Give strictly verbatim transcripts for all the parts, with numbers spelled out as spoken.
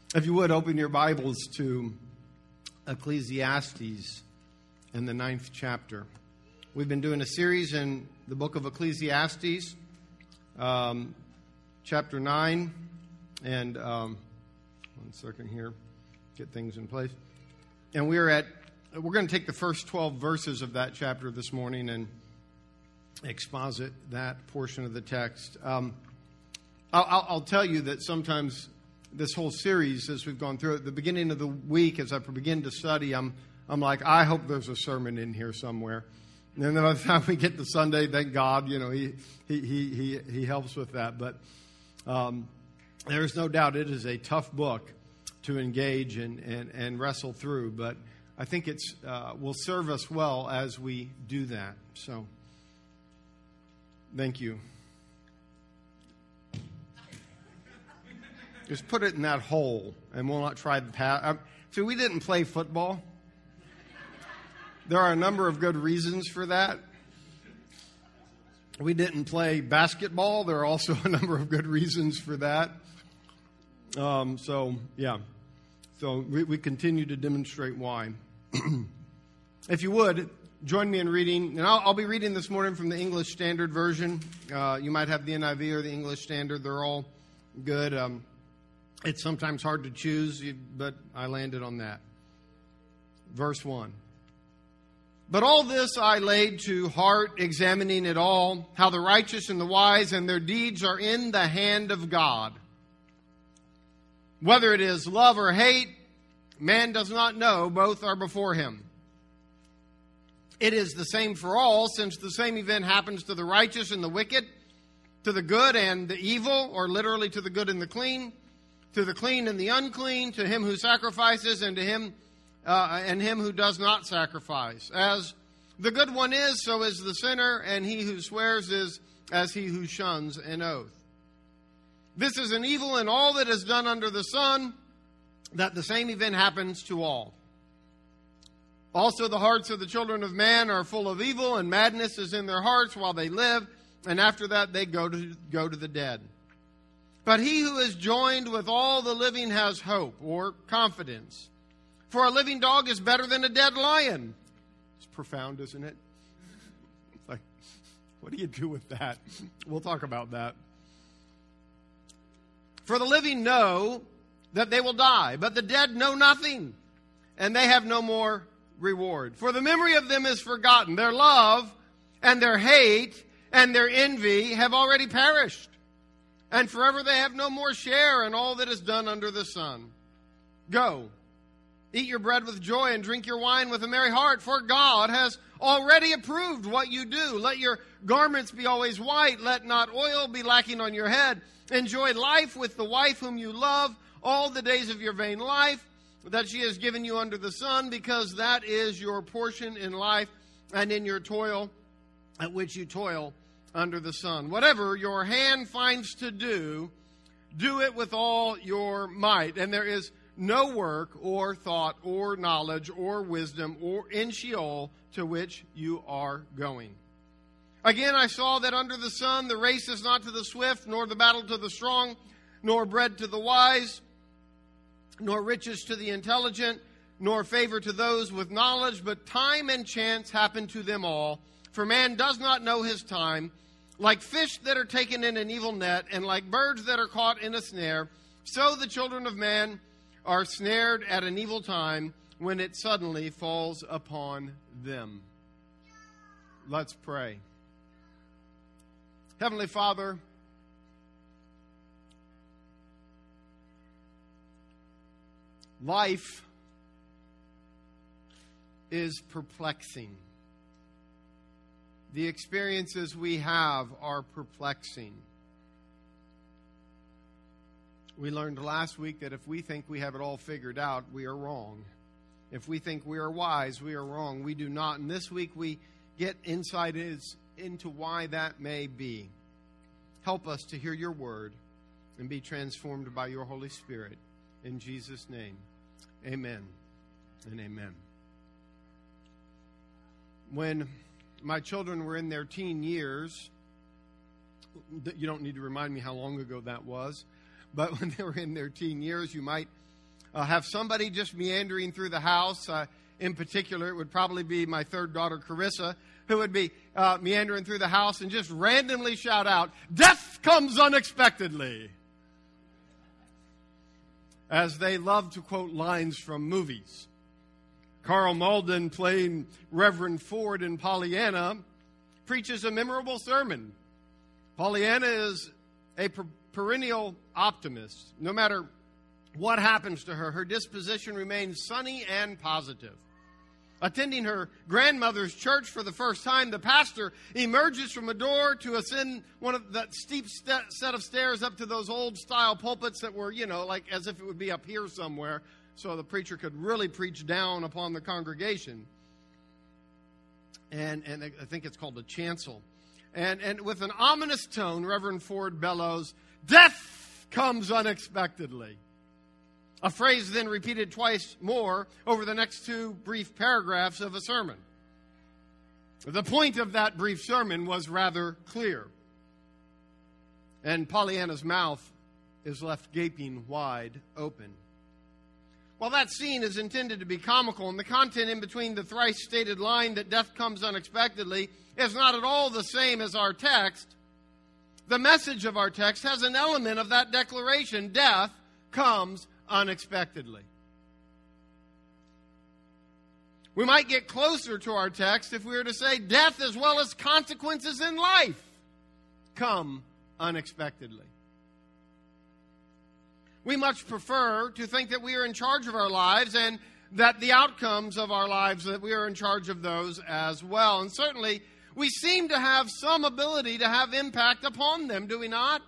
If you would, open your Bibles to Ecclesiastes in the ninth chapter. We've been doing a series in the book of Ecclesiastes, um, chapter nine, and um, one second here, get things in place. And we're at, we're going to take the first twelve verses of that chapter this morning and exposit that portion of the text. Um, I'll, I'll tell you that sometimes this whole series, as we've gone through it, at the beginning of the week, as I begin to study, I'm I'm like, I hope there's a sermon in here somewhere. And then by the time we get to Sunday, thank God, you know, he he he he, he helps with that. But um, there is no doubt it is a tough book to engage and, and, and wrestle through. But I think it's uh, will serve us well as we do that. So, thank you. Just put it in that hole, and we'll not try the pass. So we didn't play football. There are a number of good reasons for that. We didn't play basketball. There are also a number of good reasons for that. Um, so, yeah. So we, we continue to demonstrate why. If you would, join me in reading. And I'll, I'll be reading this morning from the English Standard Version. Uh, you might have the N I V or the English Standard. They're all good. Um, It's sometimes hard to choose, but I landed on that. Verse one. But all this I laid to heart, examining it all, how the righteous and the wise and their deeds are in the hand of God. Whether it is love or hate, man does not know, both are before him. It is the same for all, since the same event happens to the righteous and the wicked, to the good and the evil, or literally to the good and the clean, to the clean and the unclean, to him who sacrifices and to him uh, and him who does not sacrifice. As the good one is, so is the sinner, and he who swears is as he who shuns an oath. This is an evil in all that is done under the sun, that the same event happens to all. Also the hearts of the children of man are full of evil, and madness is in their hearts while they live, and after that they go to go to the dead. But he who is joined with all the living has hope, or confidence. For a living dog is better than a dead lion. It's profound, isn't it? It's like, what do you do with that? We'll talk about that. For the living know that they will die, but the dead know nothing, and they have no more reward. For the memory of them is forgotten. Their love and their hate and their envy have already perished. And forever they have no more share in all that is done under the sun. Go, eat your bread with joy and drink your wine with a merry heart, for God has already approved what you do. Let your garments be always white. Let not oil be lacking on your head. Enjoy life with the wife whom you love all the days of your vain life that she has given you under the sun, because that is your portion in life and in your toil at which you toil under the sun. Whatever your hand finds to do, do it with all your might. And there is no work or thought or knowledge or wisdom or in Sheol to which you are going. Again, I saw that under the sun the race is not to the swift, nor the battle to the strong, nor bread to the wise, nor riches to the intelligent, nor favor to those with knowledge, but time and chance happen to them all. For man does not know his time. Like fish that are taken in an evil net, and like birds that are caught in a snare, so the children of man are snared at an evil time when it suddenly falls upon them. Let's pray. Heavenly Father, life is perplexing. The experiences we have are perplexing. We learned last week that if we think we have it all figured out, we are wrong. If we think we are wise, we are wrong. We do not. And this week we get insight into why that may be. Help us to hear your word and be transformed by your Holy Spirit. In Jesus' name, amen and amen. When my children were in their teen years, you don't need to remind me how long ago that was, but when they were in their teen years, you might uh, have somebody just meandering through the house. Uh, in particular, it would probably be my third daughter, Carissa, who would be uh, meandering through the house and just randomly shout out, "Death comes unexpectedly," as they love to quote lines from movies. Carl Malden, playing Reverend Ford in Pollyanna, preaches a memorable sermon. Pollyanna is a per- perennial optimist. No matter what happens to her, her disposition remains sunny and positive. Attending her grandmother's church for the first time, the pastor emerges from a door to ascend one of that steep st- set of stairs up to those old-style pulpits that were, you know, like as if it would be up here somewhere, so the preacher could really preach down upon the congregation. And, and I think it's called a chancel. And, and with an ominous tone, Reverend Ford bellows, "Death comes unexpectedly." A phrase then repeated twice more over the next two brief paragraphs of a sermon. The point of that brief sermon was rather clear. And Pollyanna's mouth is left gaping wide open. While that scene is intended to be comical, and the content in between the thrice stated line that death comes unexpectedly is not at all the same as our text, the message of our text has an element of that declaration: death comes unexpectedly. We might get closer to our text if we were to say death as well as consequences in life come unexpectedly. We much prefer to think that we are in charge of our lives and that the outcomes of our lives, that we are in charge of those as well. And certainly, we seem to have some ability to have impact upon them, do we not?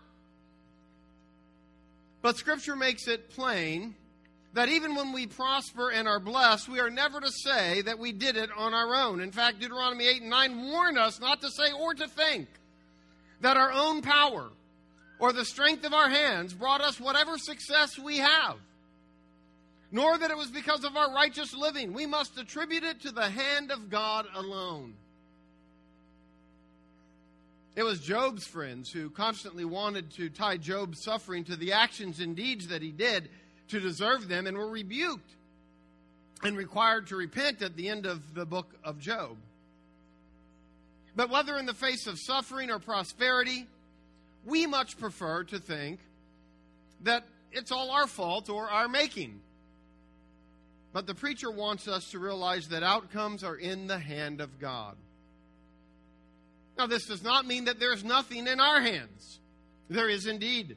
But Scripture makes it plain that even when we prosper and are blessed, we are never to say that we did it on our own. In fact, Deuteronomy eight and nine warn us not to say or to think that our own power or the strength of our hands brought us whatever success we have, nor that it was because of our righteous living. We must attribute it to the hand of God alone. It was Job's friends who constantly wanted to tie Job's suffering to the actions and deeds that he did to deserve them, and were rebuked and required to repent at the end of the book of Job. But whether in the face of suffering or prosperity, we much prefer to think that it's all our fault or our making. But the preacher wants us to realize that outcomes are in the hand of God. Now, this does not mean that there's nothing in our hands. There is indeed.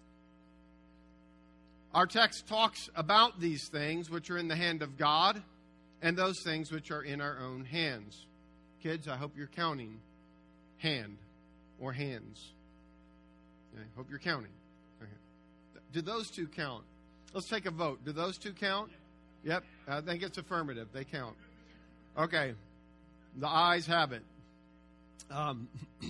Our text talks about these things which are in the hand of God and those things which are in our own hands. Kids, I hope you're counting hand or hands. I hope you're counting. Okay. Do those two count? Let's take a vote. Do those two count? Yep. I think it's affirmative. They count. Okay. The ayes have it. Um,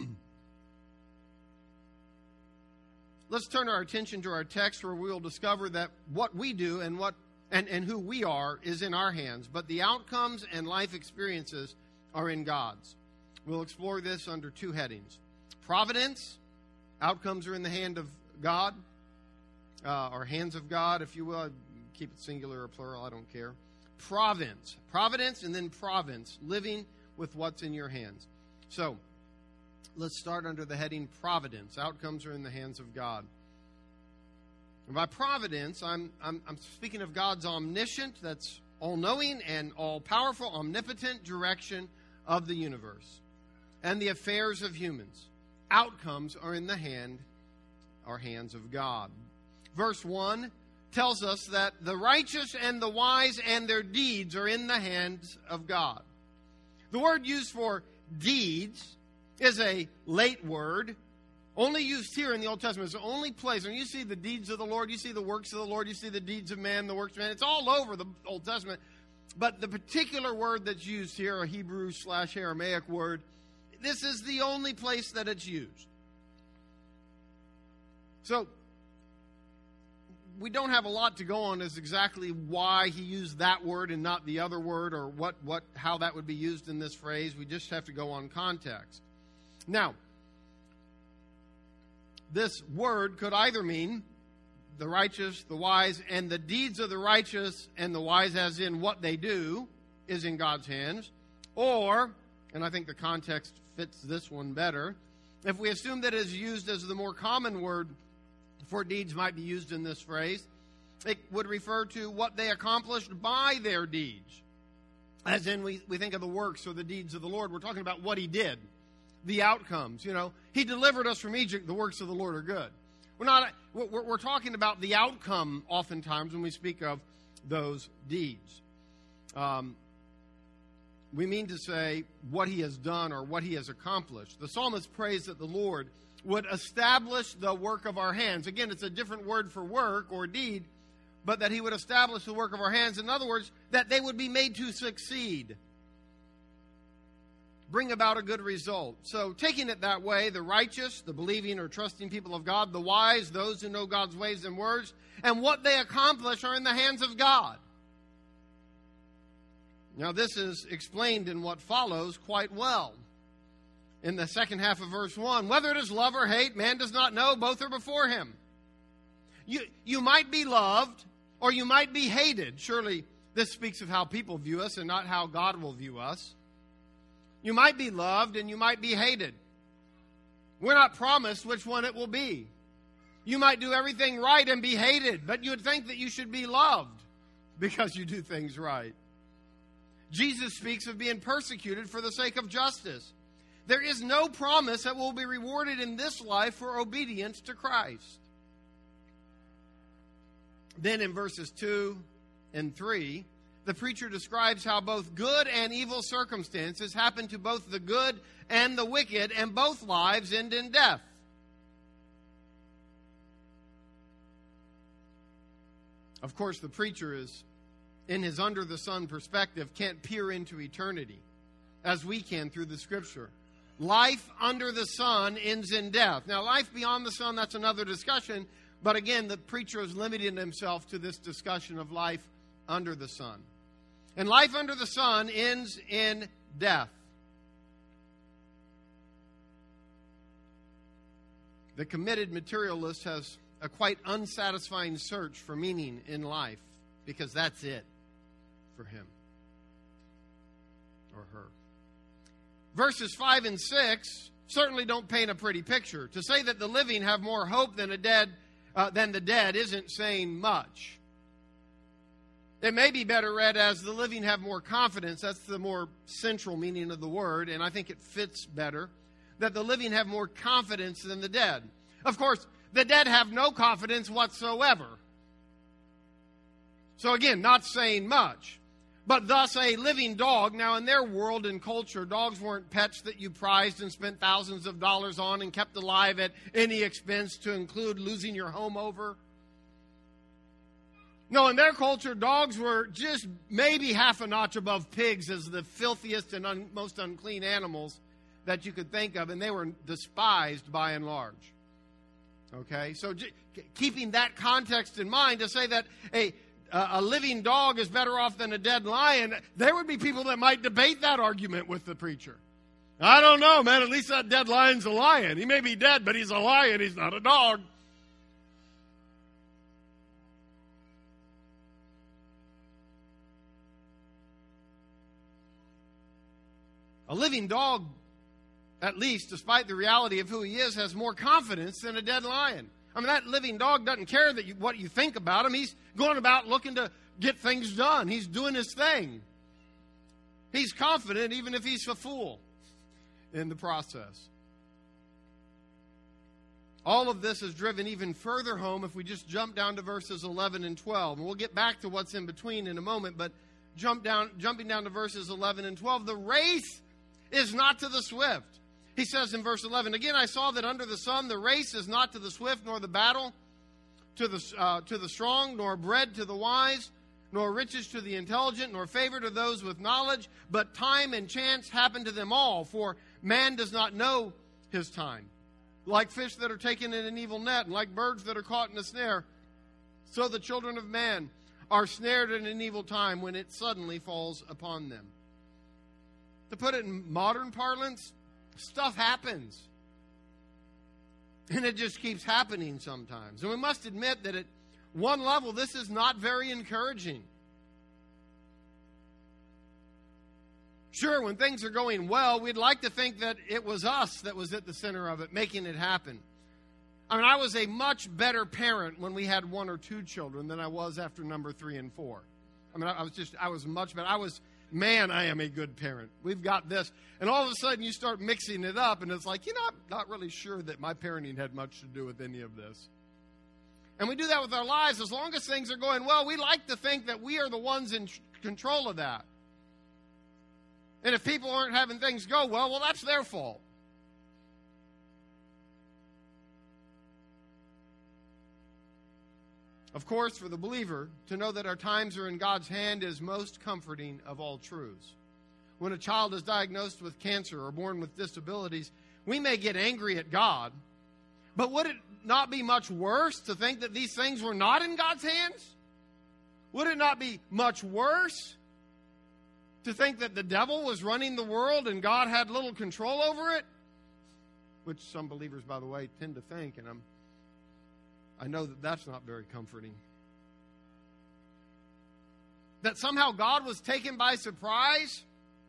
let's turn our attention to our text, where we will discover that what we do and what and, and who we are is in our hands, but the outcomes and life experiences are in God's. We'll explore this under two headings. Providence, outcomes are in the hand of God, uh, or hands of God, if you will. Keep it singular or plural, I don't care. Providence, providence, and then province, living with what's in your hands. So, let's start under the heading Providence. Outcomes are in the hands of God. And by providence, I'm, I'm, I'm speaking of God's omniscient, that's all-knowing and all-powerful, omnipotent direction of the universe and the affairs of humans. Outcomes are in the hand, or hands of God. Verse one tells us that the righteous and the wise and their deeds are in the hands of God. The word used for deeds is a late word, only used here in the Old Testament. It's the only place. When you see the deeds of the Lord, you see the works of the Lord, you see the deeds of man, the works of man. It's all over the Old Testament. But the particular word that's used here, a Hebrew slash Aramaic word, this is the only place that it's used. So, we don't have a lot to go on as exactly why he used that word and not the other word, or what, what, how that would be used in this phrase. We just have to go on context. Now, this word could either mean the righteous, the wise, and the deeds of the righteous and the wise, as in what they do, is in God's hands. Or, and I think the context fits this one better, if we assume that it is used as the more common word for deeds might be used in this phrase, it would refer to what they accomplished by their deeds. As in, we, we think of the works or the deeds of the Lord. We're talking about what he did, the outcomes. You know, he delivered us from Egypt. The works of the Lord are good. We're not. We're, we're talking about the outcome oftentimes when we speak of those deeds. Um, we mean to say what he has done or what he has accomplished. The psalmist prays that the Lord would establish the work of our hands. Again, it's a different word for work or deed, but that he would establish the work of our hands. In other words, that they would be made to succeed. Bring about a good result. So taking it that way, the righteous, the believing or trusting people of God, the wise, those who know God's ways and words, and what they accomplish are in the hands of God. Now this is explained in what follows quite well. In the second half of verse one, whether it is love or hate, man does not know, both are before him. You, you might be loved or you might be hated. Surely this speaks of how people view us and not how God will view us. You might be loved and you might be hated. We're not promised which one it will be. You might do everything right and be hated, but you would think that you should be loved because you do things right. Jesus speaks of being persecuted for the sake of justice. There is no promise that we'll be rewarded in this life for obedience to Christ. Then in verses two and three, the preacher describes how both good and evil circumstances happen to both the good and the wicked, and both lives end in death. Of course, the preacher is, in his under-the-sun perspective, can't peer into eternity as we can through the Scripture. Life under the sun ends in death. Now, life beyond the sun, that's another discussion. But again, the preacher is limiting himself to this discussion of life under the sun. And life under the sun ends in death. The committed materialist has a quite unsatisfying search for meaning in life, because that's it for him or her. Verses five and six certainly don't paint a pretty picture. To say that the living have more hope than a dead uh, than the dead isn't saying much. It may be better read as the living have more confidence. That's the more central meaning of the word, and I think it fits better. That the living have more confidence than the dead. Of course, the dead have no confidence whatsoever. So again, not saying much. But thus a living dog, now in their world and culture, dogs weren't pets that you prized and spent thousands of dollars on and kept alive at any expense, to include losing your home over. No, in their culture, dogs were just maybe half a notch above pigs as the filthiest and un- most unclean animals that you could think of, and they were despised by and large. Okay, so j- keeping that context in mind, to say that a a living dog is better off than a dead lion, there would be people that might debate that argument with the preacher. I don't know, man. At least that dead lion's a lion. He may be dead, but he's a lion. He's not a dog. A living dog, at least, despite the reality of who he is, has more confidence than a dead lion. I mean, that living dog doesn't care that you, what you think about him. He's going about looking to get things done. He's doing his thing. He's confident even if he's a fool in the process. All of this is driven even further home if we just jump down to verses eleven and twelve. And we'll get back to what's in between in a moment, but jump down, jumping down to verses eleven and twelve. The race is not to the swift. He says in verse eleven, again, I saw that under the sun the race is not to the swift, nor the battle to the, uh, to the strong, nor bread to the wise, nor riches to the intelligent, nor favor to those with knowledge, but time and chance happen to them all, for man does not know his time. Like fish that are taken in an evil net, and like birds that are caught in a snare, so the children of man are snared in an evil time when it suddenly falls upon them. To put it in modern parlance, stuff happens. And it just keeps happening sometimes. And we must admit that it one level, this is not very encouraging. Sure, when things are going well, we'd like to think that it was us that was at the center of it, making it happen. I mean, I was a much better parent when we had one or two children than I was after number three and four. I mean, I was just, I was much better. I was, man, I am a good parent. We've got this. And all of a sudden you start mixing it up, and it's like, you know, I'm not really sure that my parenting had much to do with any of this. And we do that with our lives. As long as things are going well, we like to think that we are the ones in control of that. And if people aren't having things go well, well, that's their fault. Of course, for the believer, to know that our times are in God's hand is most comforting of all truths. When a child is diagnosed with cancer or born with disabilities, we may get angry at God, but would it not be much worse to think that these things were not in God's hands? Would it not be much worse to think that the devil was running the world and God had little control over it? Which some believers, by the way, tend to think, and I'm, I know that that's not very comforting. That somehow God was taken by surprise?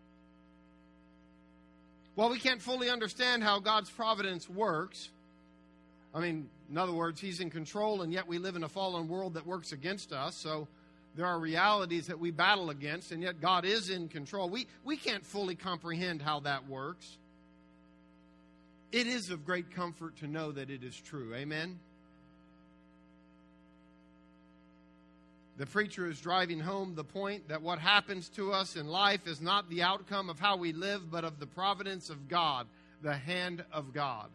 Well, we can't fully understand how God's providence works. I mean, in other words, He's in control, and yet we live in a fallen world that works against us, so there are realities that we battle against, and yet God is in control. We, we can't fully comprehend how that works. It is of great comfort to know that it is true. Amen? The preacher is driving home the point that what happens to us in life is not the outcome of how we live, but of the providence of God, the hand of God.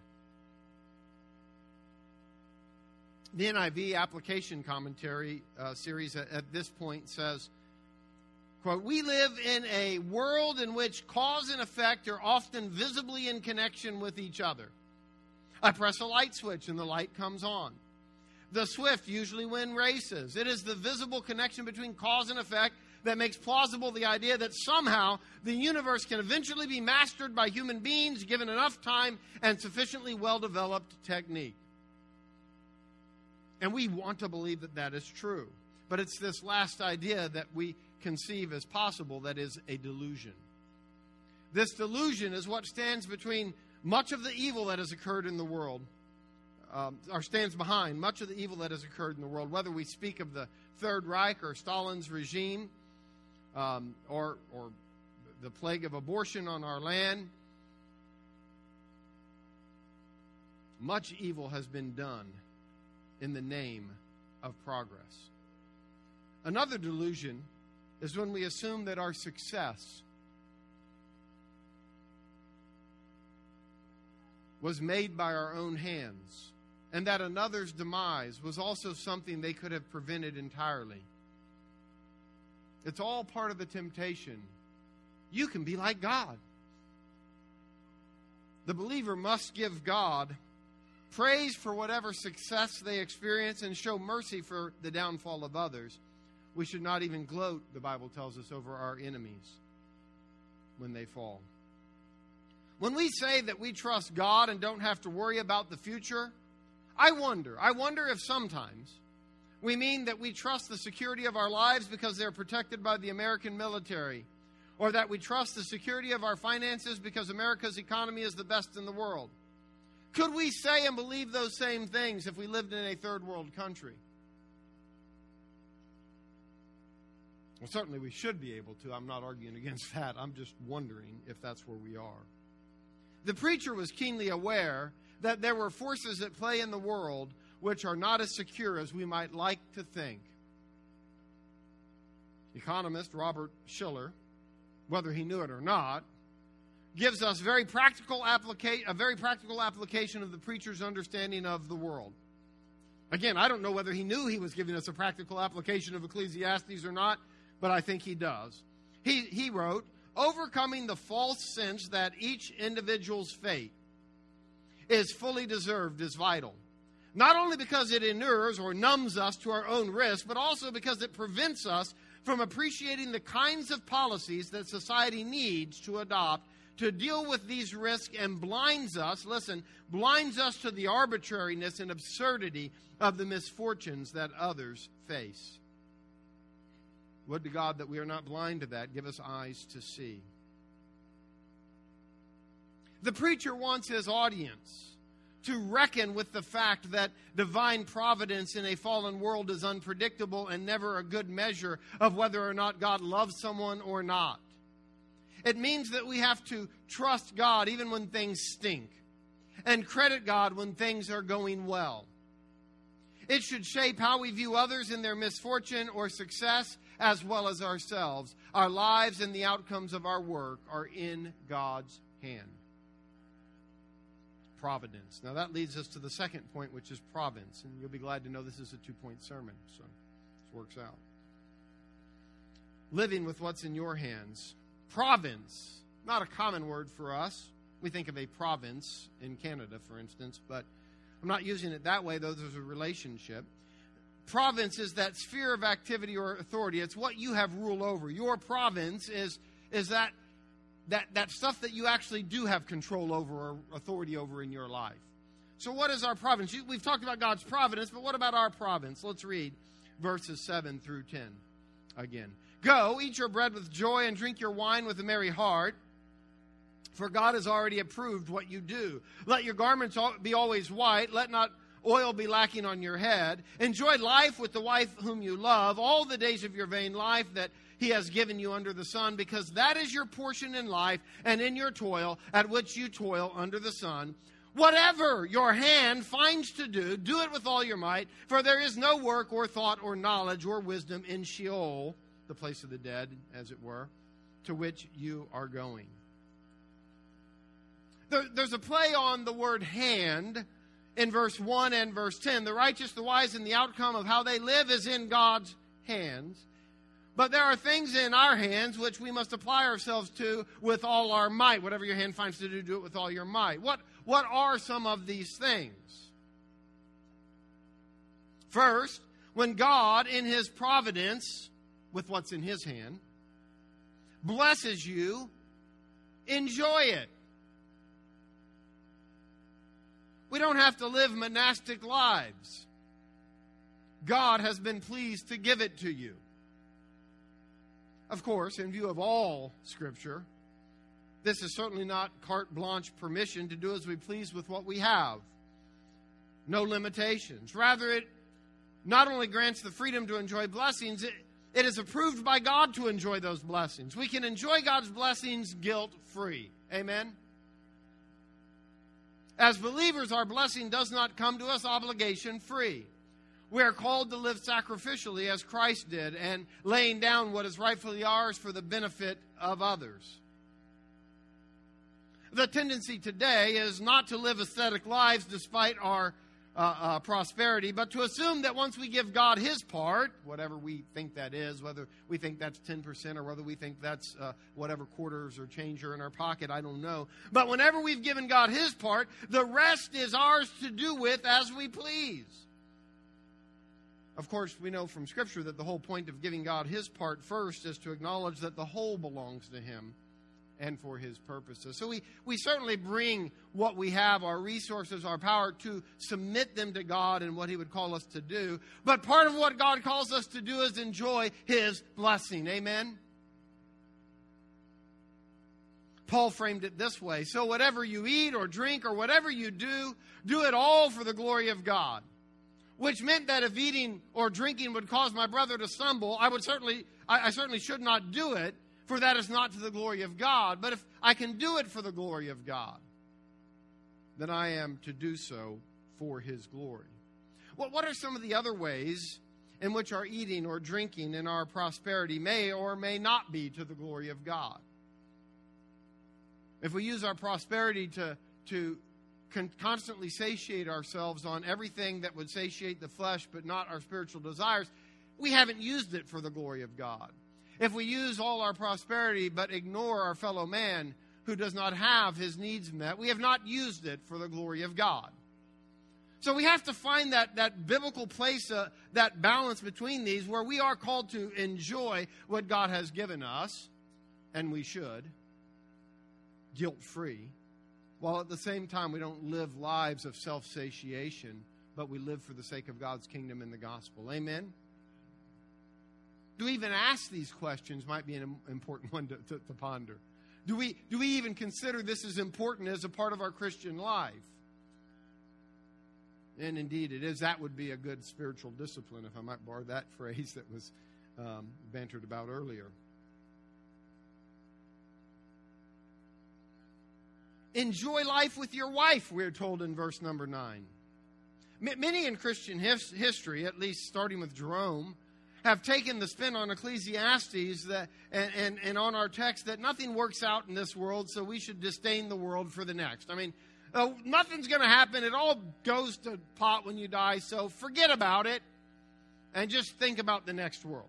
The N I V application commentary uh, series at, at this point says, quote, "We live in a world in which cause and effect are often visibly in connection with each other. I press a light switch and the light comes on. The swift usually win races. It is the visible connection between cause and effect that makes plausible the idea that somehow the universe can eventually be mastered by human beings given enough time and sufficiently well-developed technique." And we want to believe that that is true. But it's this last idea that we conceive as possible that is a delusion. This delusion is what stands between much of the evil that has occurred in the world, um, or stands behind much of the evil that has occurred in the world, whether we speak of the Third Reich or Stalin's regime, um, or, or the plague of abortion on our land. Much evil has been done in the name of progress. Another delusion is when we assume that our success was made by our own hands, and that another's demise was also something they could have prevented entirely. It's all part of the temptation. You can be like God. The believer must give God praise for whatever success they experience and show mercy for the downfall of others. We should not even gloat, the Bible tells us, over our enemies when they fall. When we say that we trust God and don't have to worry about the future, I wonder, I wonder if sometimes we mean that we trust the security of our lives because they're protected by the American military, or that we trust the security of our finances because America's economy is the best in the world. Could we say and believe those same things if we lived in a third world country? Well, certainly we should be able to. I'm not arguing against that. I'm just wondering if that's where we are. The preacher was keenly aware that there were forces at play in the world which are not as secure as we might like to think. Economist Robert Shiller, whether he knew it or not, gives us very practical applica- a very practical application of the preacher's understanding of the world. Again, I don't know whether he knew he was giving us a practical application of Ecclesiastes or not, but I think he does. He, he wrote, "Overcoming the false sense that each individual's fate is fully deserved is vital. Not only because it inures or numbs us to our own risk, but also because it prevents us from appreciating the kinds of policies that society needs to adopt to deal with these risks and blinds us, listen, blinds us to the arbitrariness and absurdity of the misfortunes that others face. Would to God that we are not blind to that. Give us eyes to see. The preacher wants his audience to reckon with the fact that divine providence in a fallen world is unpredictable and never a good measure of whether or not God loves someone or not. It means that we have to trust God even when things stink, and credit God when things are going well. It should shape how we view others in their misfortune or success, as well as ourselves. Our lives and the outcomes of our work are in God's hand. Providence. Now that leads us to the second point, which is province. And you'll be glad to know this is a two-point sermon, so this works out. Living with what's in your hands. Province. Not a common word for us. We think of a province in Canada, for instance, but I'm not using it that way, though there's a relationship. Province is that sphere of activity or authority. It's what you have rule over. Your province is, is that That, that stuff that you actually do have control over or authority over in your life. So what is our province? We've talked about God's providence, but what about our province? Let's read verses seven through ten again. Go, eat your bread with joy and drink your wine with a merry heart, for God has already approved what you do. Let your garments be always white. Let not oil be lacking on your head. Enjoy life with the wife whom you love, all the days of your vain life that He has given you under the sun, because that is your portion in life and in your toil, at which you toil under the sun. Whatever your hand finds to do, do it with all your might, for there is no work or thought or knowledge or wisdom in Sheol, the place of the dead, as it were, to which you are going. There, there's a play on the word hand in verse one and verse ten. The righteous, the wise, and the outcome of how they live is in God's hands. But there are things in our hands which we must apply ourselves to with all our might. Whatever your hand finds to do, do it with all your might. What, what are some of these things? First, when God, in His providence, with what's in His hand, blesses you, enjoy it. We don't have to live monastic lives. God has been pleased to give it to you. Of course, in view of all Scripture, this is certainly not carte blanche permission to do as we please with what we have. No limitations. Rather, it not only grants the freedom to enjoy blessings, it, it is approved by God to enjoy those blessings. We can enjoy God's blessings guilt-free. Amen? As believers, our blessing does not come to us obligation-free. We are called to live sacrificially as Christ did, and laying down what is rightfully ours for the benefit of others. The tendency today is not to live ascetic lives despite our uh, uh, prosperity, but to assume that once we give God His part, whatever we think that is, whether we think that's ten percent or whether we think that's uh, whatever quarters or change are in our pocket, I don't know. But whenever we've given God His part, the rest is ours to do with as we please. Of course, we know from Scripture that the whole point of giving God His part first is to acknowledge that the whole belongs to Him and for His purposes. So we, we certainly bring what we have, our resources, our power, to submit them to God and what He would call us to do. But part of what God calls us to do is enjoy His blessing. Amen? Paul framed it this way. So whatever you eat or drink or whatever you do, do it all for the glory of God. Which meant that if eating or drinking would cause my brother to stumble, I would certainly, I, I certainly should not do it, for that is not to the glory of God. But if I can do it for the glory of God, then I am to do so for His glory. Well, what are some of the other ways in which our eating or drinking and our prosperity may or may not be to the glory of God? If we use our prosperity to, to Can constantly satiate ourselves on everything that would satiate the flesh but not our spiritual desires, we haven't used it for the glory of God. If we use all our prosperity but ignore our fellow man who does not have his needs met, we have not used it for the glory of God. So we have to find that, that biblical place, uh, that balance between these, where we are called to enjoy what God has given us, and we should. guilt-free, while at the same time we don't live lives of self-satiation, but we live for the sake of God's kingdom and the gospel. Amen? To even ask these questions might be an important one to, to, to ponder. Do we, do we even consider this as important as a part of our Christian life? And indeed it is. That would be a good spiritual discipline, if I might borrow that phrase that was um, bantered about earlier. Enjoy life with your wife, we're told in verse number nine. M- many in Christian his- history, at least starting with Jerome, have taken the spin on Ecclesiastes that, and, and, and on our text that nothing works out in this world, so we should disdain the world for the next. I mean, uh, nothing's going to happen. It all goes to pot when you die, so forget about it and just think about the next world.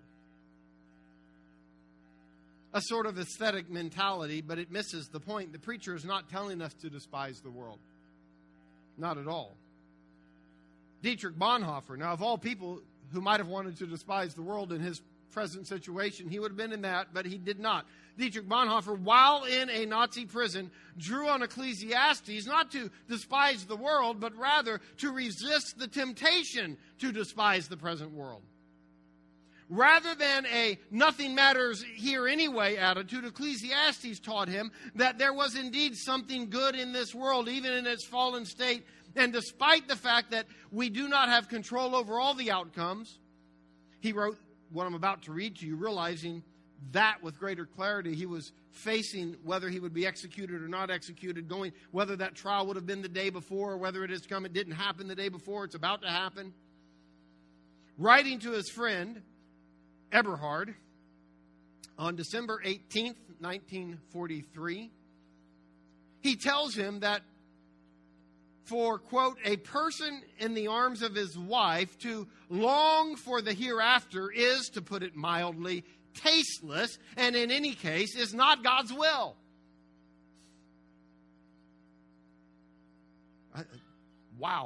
A sort of aesthetic mentality, but it misses the point. The preacher is not telling us to despise the world. Not at all. Dietrich Bonhoeffer, now of all people who might have wanted to despise the world in his present situation, he would have been in that, but he did not. Dietrich Bonhoeffer, while in a Nazi prison, drew on Ecclesiastes not to despise the world, but rather to resist the temptation to despise the present world. Rather than a nothing matters here anyway attitude, Ecclesiastes taught him that there was indeed something good in this world, even in its fallen state. And despite the fact that we do not have control over all the outcomes, he wrote what I'm about to read to you, realizing that with greater clarity. He was facing whether he would be executed or not executed, going whether that trial would have been the day before or whether it has come. It didn't happen the day before. It's about to happen. Writing to his friend, Eberhard, on December eighteenth, nineteen forty-three, he tells him that for, quote, a person in the arms of his wife to long for the hereafter is, to put it mildly, tasteless, and in any case is not God's will. I, wow.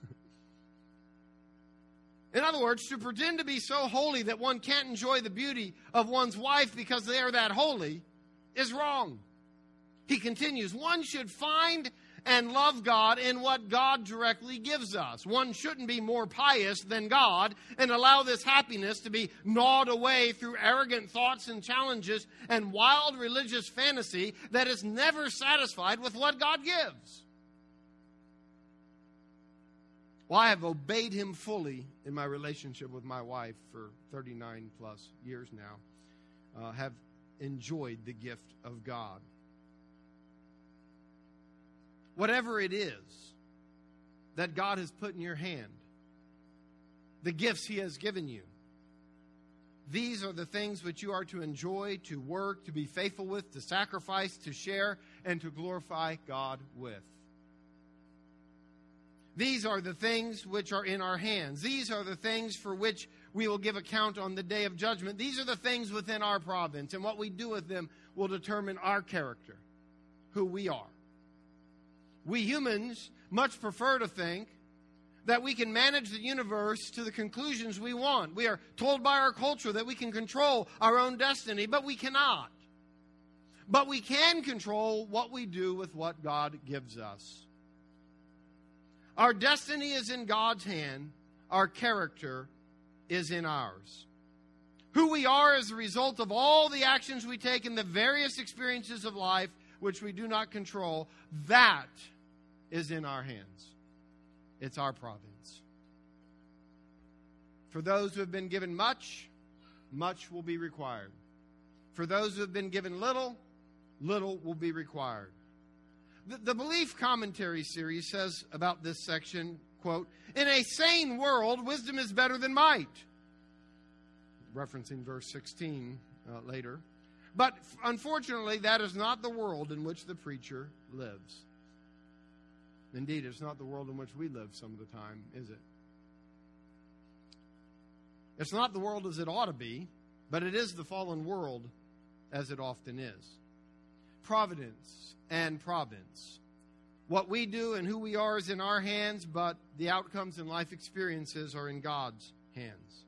In other words, to pretend to be so holy that one can't enjoy the beauty of one's wife because they are that holy is wrong. He continues, one should find and love God in what God directly gives us. One shouldn't be more pious than God and allow this happiness to be gnawed away through arrogant thoughts and challenges and wild religious fantasy that is never satisfied with what God gives. Well, I have obeyed him fully in my relationship with my wife for thirty-nine plus years now. Uh, have enjoyed the gift of God. Whatever it is that God has put in your hand, the gifts he has given you, these are the things which you are to enjoy, to work, to be faithful with, to sacrifice, to share, and to glorify God with. These are the things which are in our hands. These are the things for which we will give account on the day of judgment. These are the things within our province, and what we do with them will determine our character, who we are. We humans much prefer to think that we can manage the universe to the conclusions we want. We are told by our culture that we can control our own destiny, but we cannot. But we can control what we do with what God gives us. Our destiny is in God's hand. Our character is in ours. Who we are as a result of all the actions we take in the various experiences of life which we do not control, that is in our hands. It's our province. For those who have been given much, much will be required. For those who have been given little, little will be required. The, the Belief Commentary series says about this section, quote, in a sane world, wisdom is better than might. Referencing verse sixteen uh, later. But unfortunately, that is not the world in which the preacher lives. Indeed, it's not the world in which we live some of the time, is it? It's not the world as it ought to be, but it is the fallen world as it often is. Providence and province. What we do and who we are is in our hands, but the outcomes and life experiences are in God's hands.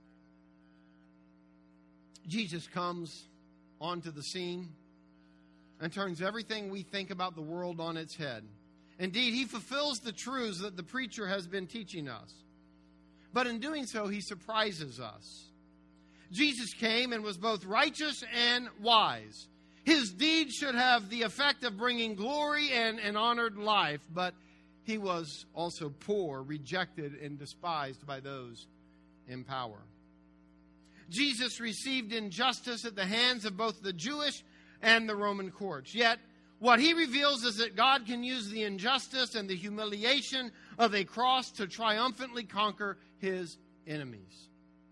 Jesus comes onto the scene. and turns everything we think about the world on its head. Indeed, he fulfills the truths that the preacher has been teaching us. But in doing so, he surprises us. Jesus came and was both righteous and wise. His deeds should have the effect of bringing glory and an honored life, but he was also poor, rejected, and despised by those in power. Jesus received injustice at the hands of both the Jewish and the Roman courts. Yet, what he reveals is that God can use the injustice and the humiliation of a cross to triumphantly conquer his enemies.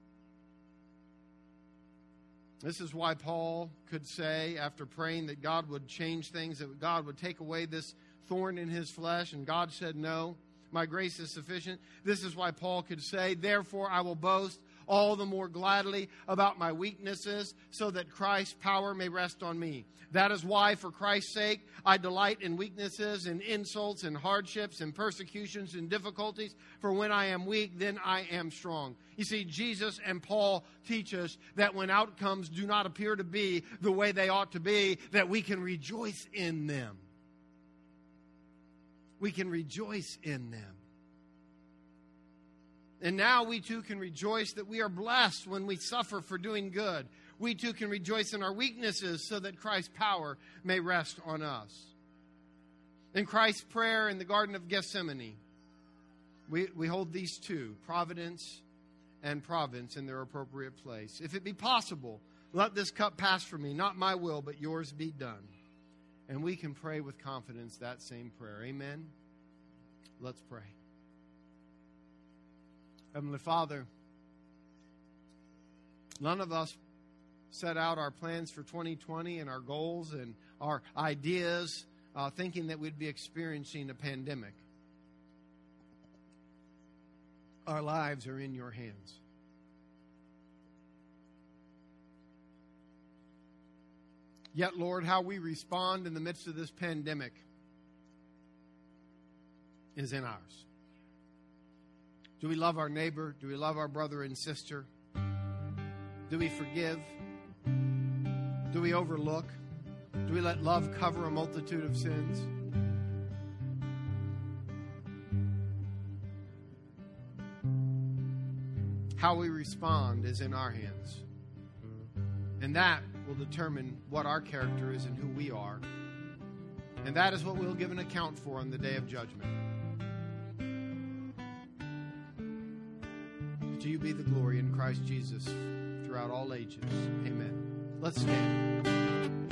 This is why Paul could say, after praying that God would change things, that God would take away this thorn in his flesh, and God said, no, my grace is sufficient. This is why Paul could say, therefore I will boast all the more gladly about my weaknesses, so that Christ's power may rest on me. That is why, for Christ's sake, I delight in weaknesses, in insults, in hardships, in persecutions, in difficulties. For when I am weak, then I am strong. You see, Jesus and Paul teach us that when outcomes do not appear to be the way they ought to be, that we can rejoice in them. We can rejoice in them. And now we too can rejoice that we are blessed when we suffer for doing good. We too can rejoice in our weaknesses so that Christ's power may rest on us. In Christ's prayer in the Garden of Gethsemane, we, we hold these two, providence and province, in their appropriate place. If it be possible, let this cup pass from me, not my will, but yours be done. And we can pray with confidence that same prayer. Amen? Let's pray. Heavenly Father, none of us set out our plans for twenty twenty and our goals and our ideas uh, thinking that we'd be experiencing a pandemic. Our lives are in your hands. Yet, Lord, how we respond in the midst of this pandemic is in ours. Do we love our neighbor? Do we love our brother and sister? Do we forgive? Do we overlook? Do we let love cover a multitude of sins? How we respond is in our hands. And that will determine what our character is and who we are. And that is what we'll give an account for on the day of judgment. To you be the glory in Christ Jesus throughout all ages. Amen. Let's stand.